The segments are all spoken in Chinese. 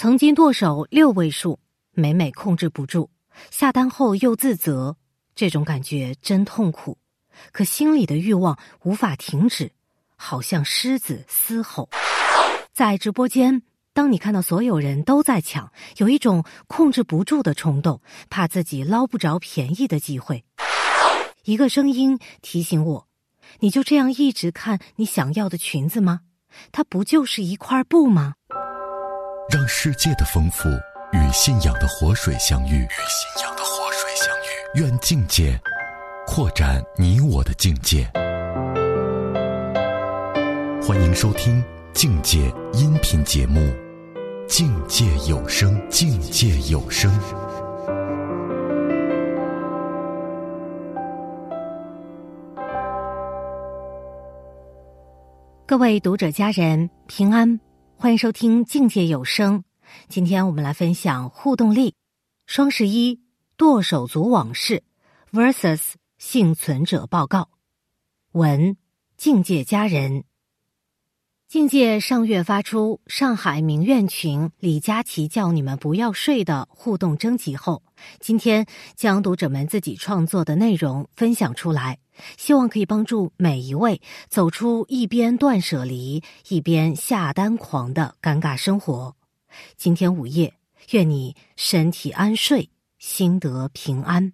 曾经剁手6位数，每每控制不住，下单后又自责，这种感觉真痛苦。可心里的欲望无法停止，好像狮子嘶吼。在直播间，当你看到所有人都在抢，有一种控制不住的冲动，怕自己捞不着便宜的机会。一个声音提醒我，你就这样一直看你想要的裙子吗？它不就是一块布吗？ 让世界的丰富与信仰的活水相遇，愿境界扩展你我的境界。欢迎收听境界音频节目《境界有声》，境界有声。 各位读者家人平安，欢迎收听境界有声。今天我们来分享互动力，双11剁手族往事 vs 幸存者报告。文境界家人。境界上月发出上海名苑群李佳琦叫你们不要睡的互动征集后，今天将读者们自己创作的内容分享出来，希望可以帮助每一位走出一边断舍离一边下单狂的尴尬生活。今天午夜，愿你身体安睡，心得平安。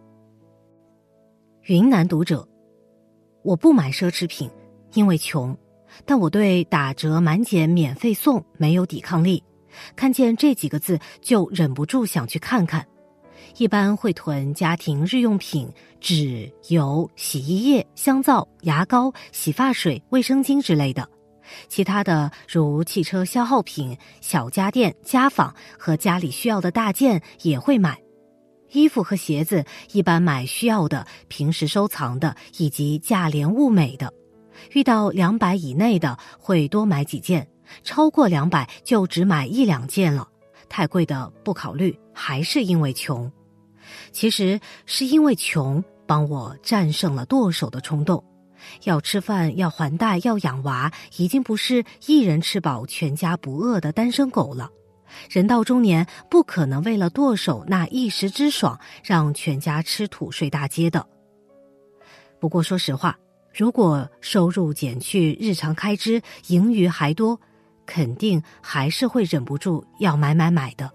云南读者，我不买奢侈品，因为穷，但我对打折满减免费送没有抵抗力，看见这几个字就忍不住想去看看。一般会囤家庭日用品，纸、油、洗衣液、香皂、牙膏、洗发水、卫生巾之类的。其他的如汽车消耗品、小家电、家纺和家里需要的大件也会买。衣服和鞋子一般买需要的、平时收藏的以及价廉物美的。遇到200以内的会多买几件，超过200就只买1-2件了。太贵的不考虑，还是因为穷。其实是因为穷帮我战胜了剁手的冲动。要吃饭，要还贷，要养娃，已经不是一人吃饱全家不饿的单身狗了。人到中年，不可能为了剁手那一时之爽，让全家吃土睡大街的。不过说实话，如果收入减去日常开支，盈余还多，肯定还是会忍不住要买的。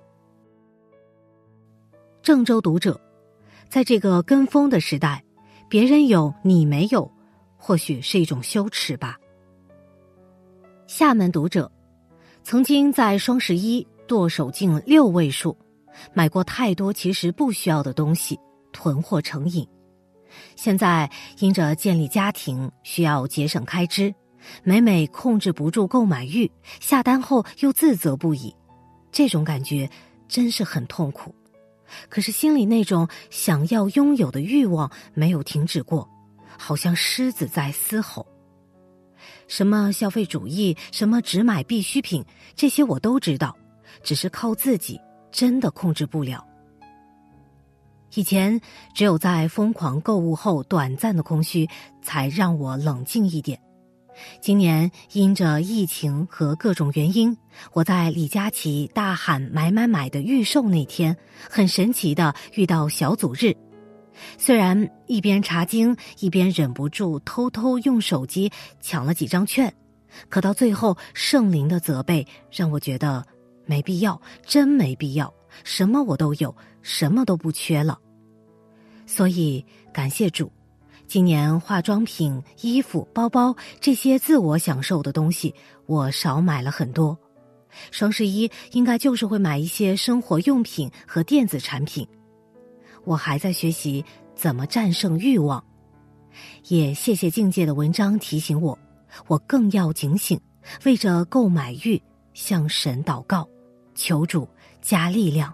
郑州读者，在这个跟风的时代，别人有你没有，或许是一种羞耻吧。厦门读者，曾经在双11剁手近6位数，买过太多其实不需要的东西，囤货成瘾。现在因着建立家庭需要节省开支，每控制不住购买欲，下单后又自责不已，这种感觉真是很痛苦。可是心里那种想要拥有的欲望没有停止过，好像狮子在嘶吼。什么消费主义，什么只买必需品，这些我都知道，只是靠自己真的控制不了。以前只有在疯狂购物后短暂的空虚，才让我冷静一点。今年因着疫情和各种原因，我在李佳琦大喊买的预售那天，很神奇的遇到小组日。虽然一边查经一边忍不住偷偷用手机抢了几张券，可到最后圣灵的责备让我觉得没必要，真没必要，什么我都有，什么都不缺了。所以感谢主，今年化妆品、衣服、包包这些自我享受的东西我少买了很多。双11应该就是会买一些生活用品和电子产品。我还在学习怎么战胜欲望，也谢谢境界的文章提醒我，我更要警醒，为着购买欲向神祷告，求主加力量。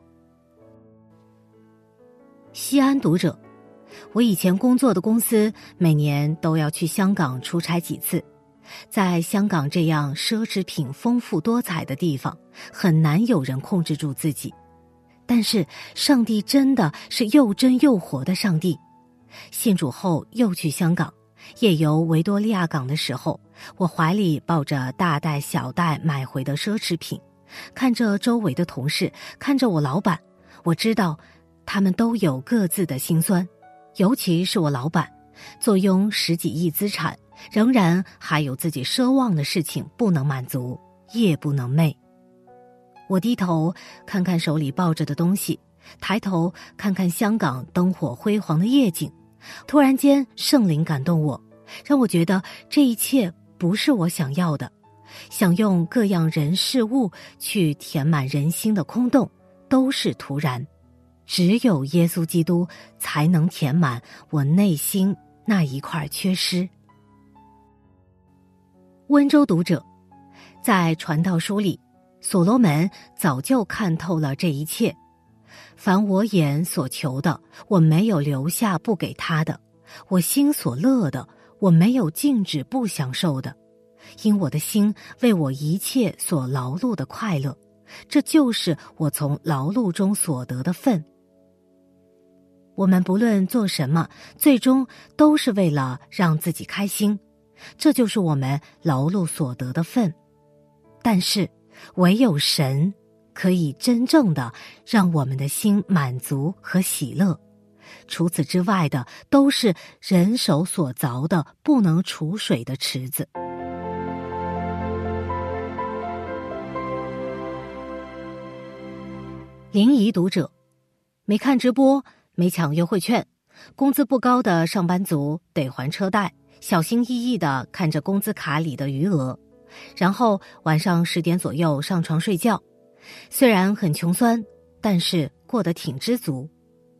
西安读者，我以前工作的公司每年都要去香港出差几次，在香港这样奢侈品丰富多彩的地方，很难有人控制住自己。但是上帝真的是又真又活的上帝。信主后又去香港，夜游维多利亚港的时候，我怀里抱着大袋小袋买回的奢侈品， 看着周围的同事，看着我老板，我知道他们都有各自的辛酸，尤其是我老板，坐拥10几亿资产，仍然还有自己奢望的事情不能满足，夜不能寐。我低头看看手里抱着的东西，抬头看看香港灯火辉煌的夜景，突然间圣灵感动我，让我觉得这一切不是我想要的，想用各样人事物去填满人心的空洞都是徒然，只有耶稣基督才能填满我内心那一块缺失。温州读者，在传道书里，所罗门早就看透了这一切。凡我眼所求的，我没有留下不给他的；我心所乐的，我没有禁止不享受的。因我的心为我一切所劳碌的快乐，这就是我从劳碌中所得的份。我们不论做什么，最终都是为了让自己开心，这就是我们劳碌所得的份。但是唯有神可以真正的让我们的心满足和喜乐，除此之外的都是人手所凿的不能储水的池子。临沂读者，没看直播，没抢优惠券，工资不高的上班族得还车贷，小心翼翼地看着工资卡里的余额，然后晚上10点左右上床睡觉，虽然很穷酸，但是过得挺知足。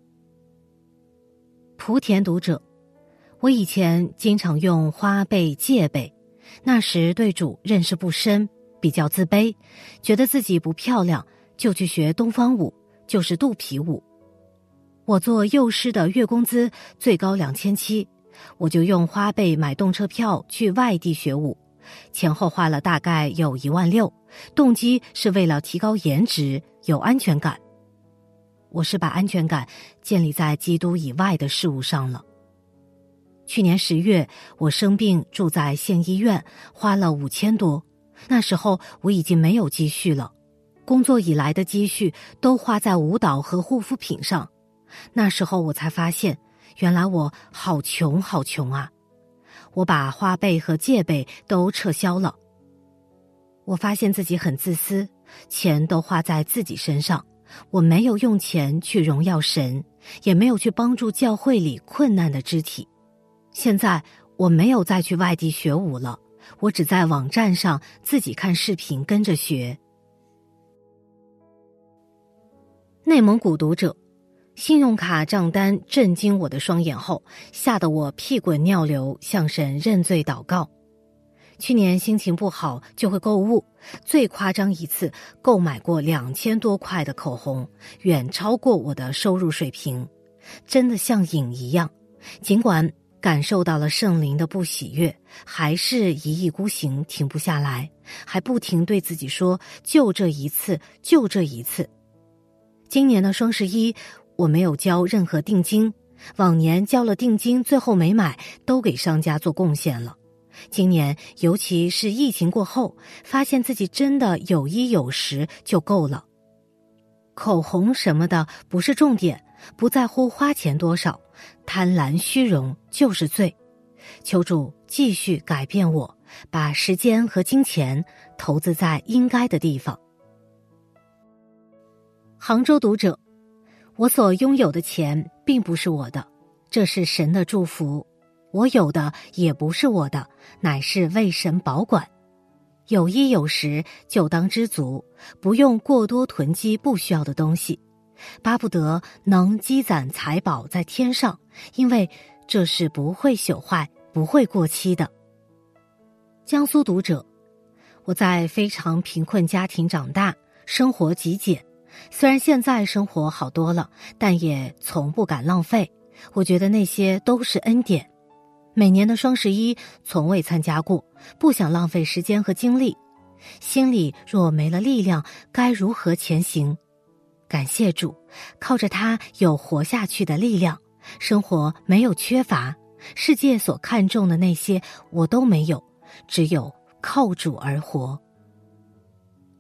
莆田读者，我以前经常用花呗借呗，那时对主认识不深，比较自卑，觉得自己不漂亮，就去学东方舞，就是肚皮舞。我做幼师的月工资最高2700，我就用花呗买动车票去外地学舞，前后花了大概有16000，动机是为了提高颜值，有安全感。我是把安全感建立在基督以外的事物上了。去年10月，我生病住在县医院，花了5000多，那时候我已经没有积蓄了，工作以来的积蓄都花在舞蹈和护肤品上。那时候我才发现，原来我好穷好穷啊！我把花呗和借呗都撤销了。我发现自己很自私，钱都花在自己身上，我没有用钱去荣耀神，也没有去帮助教会里困难的肢体。现在我没有再去外地学舞了，我只在网站上自己看视频跟着学。内蒙古读者，信用卡账单震惊我的双眼后，吓得我屁滚尿流，向神认罪祷告。去年心情不好就会购物，最夸张一次购买过2000多块的口红，远超过我的收入水平，真的像瘾一样。尽管感受到了圣灵的不喜悦，还是一意孤行，停不下来，还不停对自己说，就这一次，就这一次。今年的双11，我没有交任何定金，往年交了定金最后没买，都给商家做贡献了。今年尤其是疫情过后，发现自己真的有衣有食就够了。口红什么的不是重点，不在乎花钱多少，贪婪虚荣就是罪。求主继续改变我，把时间和金钱投资在应该的地方。杭州读者，我所拥有的钱并不是我的，这是神的祝福。我有的也不是我的，乃是为神保管。有衣有食就当知足，不用过多囤积不需要的东西，巴不得能积攒财宝在天上，因为这是不会朽坏，不会过期的。江苏读者，我在非常贫困家庭长大，生活极简，虽然现在生活好多了，但也从不敢浪费，我觉得那些都是恩典。每年的双11从未参加过，不想浪费时间和精力，心里若没了力量，该如何前行？感谢主，靠着他有活下去的力量，生活没有缺乏，世界所看重的那些我都没有，只有靠主而活。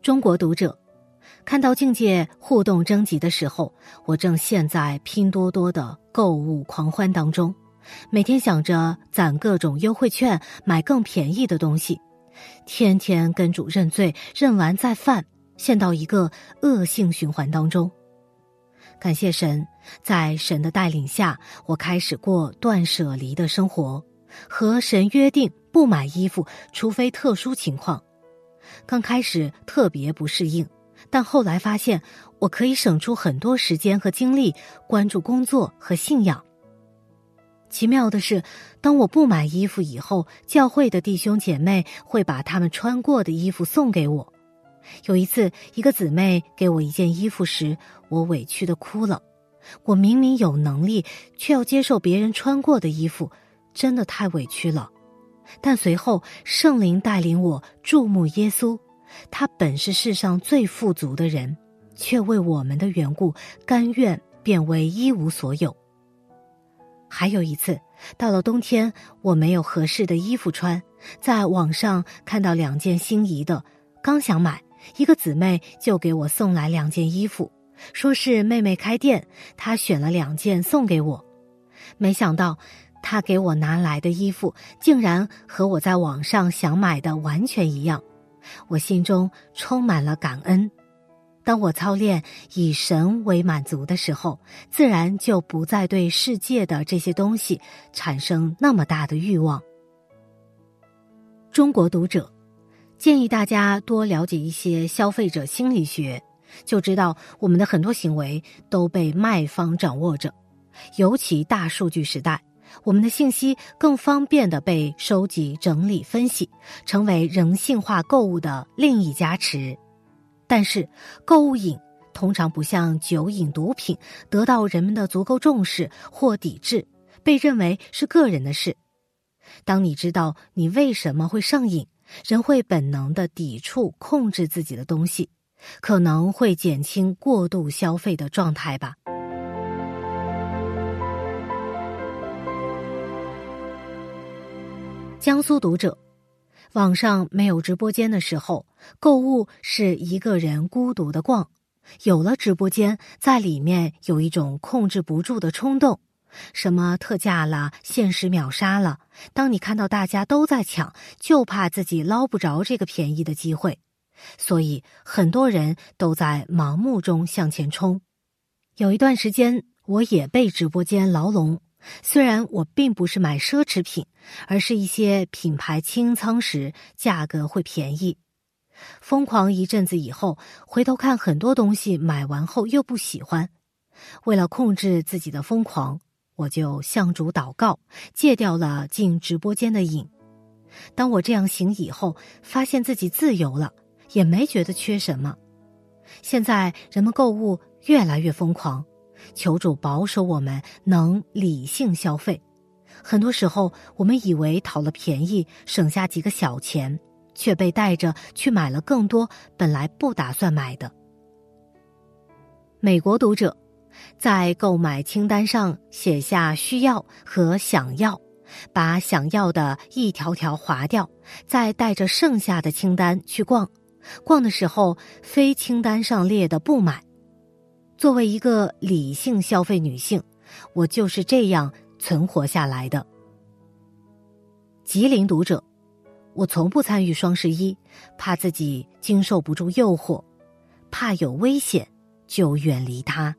中国读者，看到境界互动征集的时候，我正陷在拼多多的购物狂欢当中，每天想着攒各种优惠券，买更便宜的东西，天天跟主认罪，认完再犯，陷到一个恶性循环当中。感谢神，在神的带领下，我开始过断舍离的生活，和神约定不买衣服，除非特殊情况。刚开始特别不适应，但后来发现我可以省出很多时间和精力关注工作和信仰。奇妙的是，当我不买衣服以后，教会的弟兄姐妹会把他们穿过的衣服送给我。有一次，一个姊妹给我一件衣服时，我委屈地哭了。我明明有能力，却要接受别人穿过的衣服，真的太委屈了。但随后圣灵带领我注目耶稣，他本是世上最富足的人，却为我们的缘故甘愿变为一无所有。还有一次，到了冬天，我没有合适的衣服穿，在网上看到2件心仪的，刚想买，一个姊妹就给我送来2件衣服，说是妹妹开店，她选了2件送给我。没想到她给我拿来的衣服竟然和我在网上想买的完全一样，我心中充满了感恩。当我操练以神为满足的时候，自然就不再对世界的这些东西产生那么大的欲望。中国读者，建议大家多了解一些消费者心理学，就知道我们的很多行为都被卖方掌握着。尤其大数据时代，我们的信息更方便地被收集、整理、分析，成为人性化购物的另一加持。但是购物瘾通常不像酒瘾、毒品得到人们的足够重视或抵制，被认为是个人的事。当你知道你为什么会上瘾，人会本能地抵触控制自己的东西，可能会减轻过度消费的状态吧。江苏读者，网上没有直播间的时候，购物是一个人孤独的逛。有了直播间，在里面有一种控制不住的冲动，什么特价了，限时秒杀了，当你看到大家都在抢，就怕自己捞不着这个便宜的机会，所以很多人都在盲目中向前冲。有一段时间，我也被直播间牢笼，虽然我并不是买奢侈品，而是一些品牌清仓时价格会便宜。疯狂一阵子以后，回头看很多东西买完后又不喜欢。为了控制自己的疯狂，我就向主祷告，戒掉了进直播间的瘾。当我这样行以后，发现自己自由了，也没觉得缺什么。现在人们购物越来越疯狂，求主保守我们能理性消费。很多时候我们以为讨了便宜，省下几个小钱，却被带着去买了更多本来不打算买的。美国读者，在购买清单上写下需要和想要，把想要的一条条划掉，再带着剩下的清单去逛。逛的时候，非清单上列的不买。作为一个理性消费女性，我就是这样存活下来的。吉林读者，我从不参与双11，怕自己经受不住诱惑，怕有危险就远离它。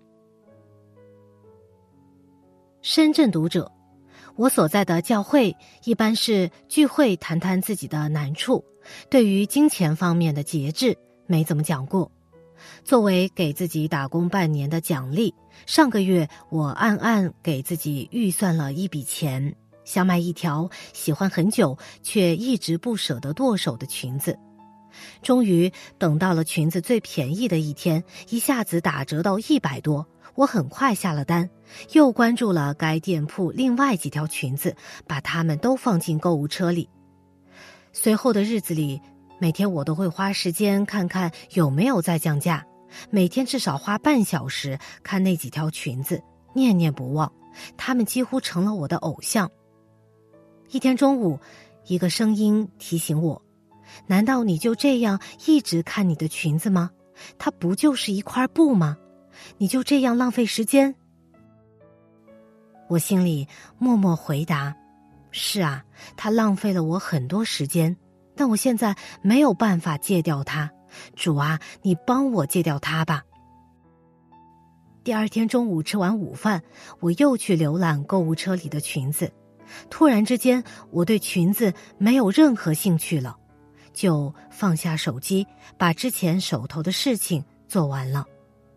深圳读者，我所在的教会一般是聚会谈谈自己的难处，对于金钱方面的节制没怎么讲过。作为给自己打工半年的奖励，上个月我暗暗给自己预算了一笔钱，想买一条喜欢很久却一直不舍得剁手的裙子。终于等到了裙子最便宜的一天，一下子打折到100多，我很快下了单，又关注了该店铺另外几条裙子，把它们都放进购物车里。随后的日子里，每天我都会花时间看看有没有在降价，每天至少花半小时看那几条裙子，念念不忘，它们几乎成了我的偶像。一天中午，一个声音提醒我， 难道你就这样一直看你的裙子吗？它不就是一块布吗？你就这样浪费时间？我心里默默回答，是啊，它浪费了我很多时间，但我现在没有办法戒掉它。主啊，你帮我戒掉它吧。第二天中午吃完午饭，我又去浏览购物车里的裙子。突然之间，我对裙子没有任何兴趣了，就放下手机，把之前手头的事情做完了。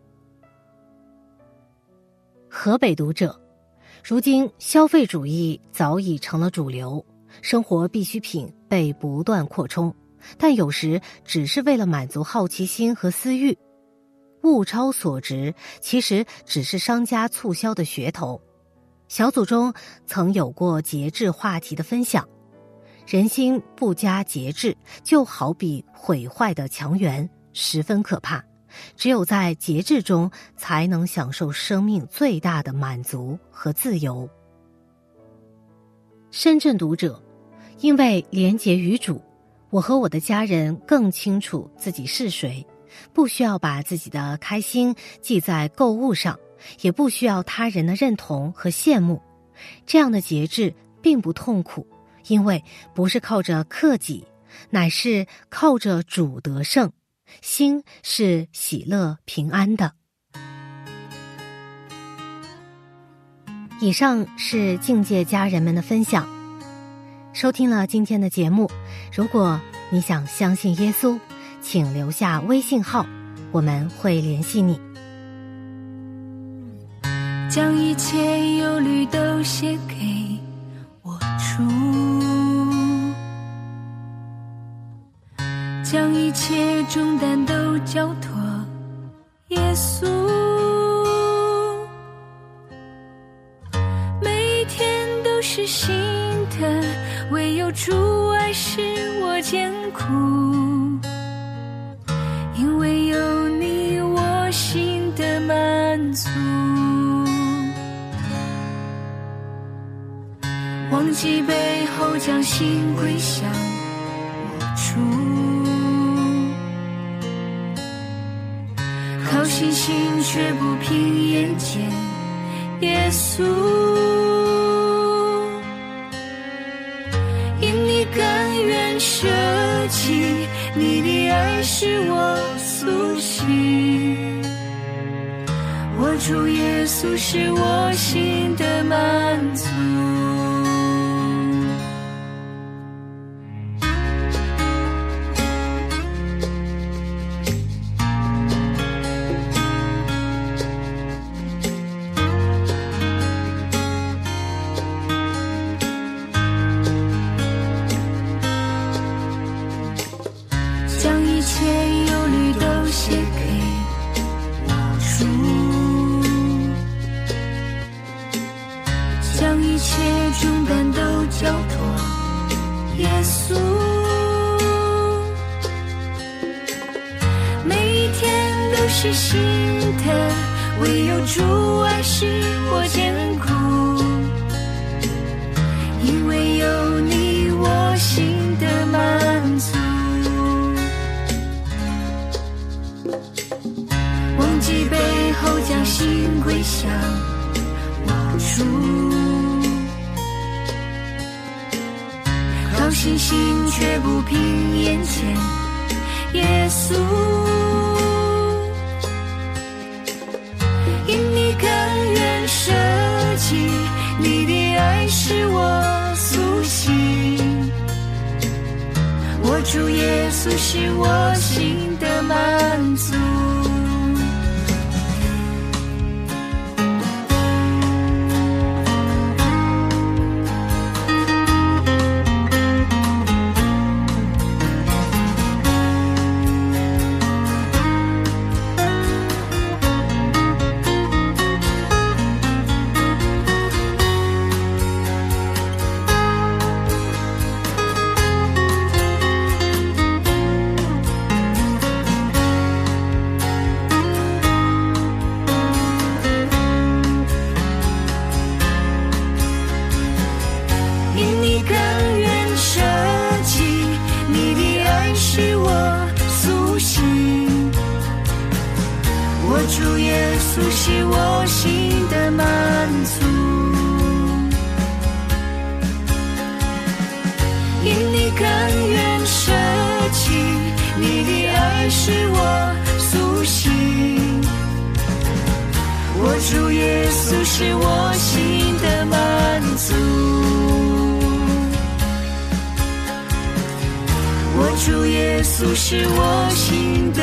河北读者，如今消费主义早已成了主流，生活必需品被不断扩充，但有时只是为了满足好奇心和私欲。物超所值其实只是商家促销的噱头。小组中曾有过节制话题的分享，人心不加节制，就好比毁坏的墙垣，十分可怕。只有在节制中，才能享受生命最大的满足和自由。深圳读者，因为廉洁于主，我和我的家人更清楚自己是谁，不需要把自己的开心记在购物上，也不需要他人的认同和羡慕。这样的节制并不痛苦，因为不是靠着克己，乃是靠着主得胜，心是喜乐平安的。以上是境界家人们的分享。收听了今天的节目，如果你想相信耶稣，请留下微信号，我们会联系你。 将一切忧虑都写给我主，将一切重担都交托耶稣，每一天都是新的，唯有主爱使我艰苦，因为有你我心的满足。忘记背后，将心归向我主，靠信心却不凭眼见耶稣，因你甘愿舍弃，你的爱使我苏醒，我主耶稣是我心的满足。将一切重担都交托耶稣，每一天都是新的，唯有主爱使我艰苦，因为有你我心的满足。忘记背后，将心归向我主，靠信心却不凭眼前耶稣，因你甘愿舍弃，你的爱使我苏醒，我主耶稣是我心的满足。 我主耶稣是我心的满足，因你甘愿舍弃，你的爱使我苏醒。我主耶稣是我心的满足，我主耶稣是我心的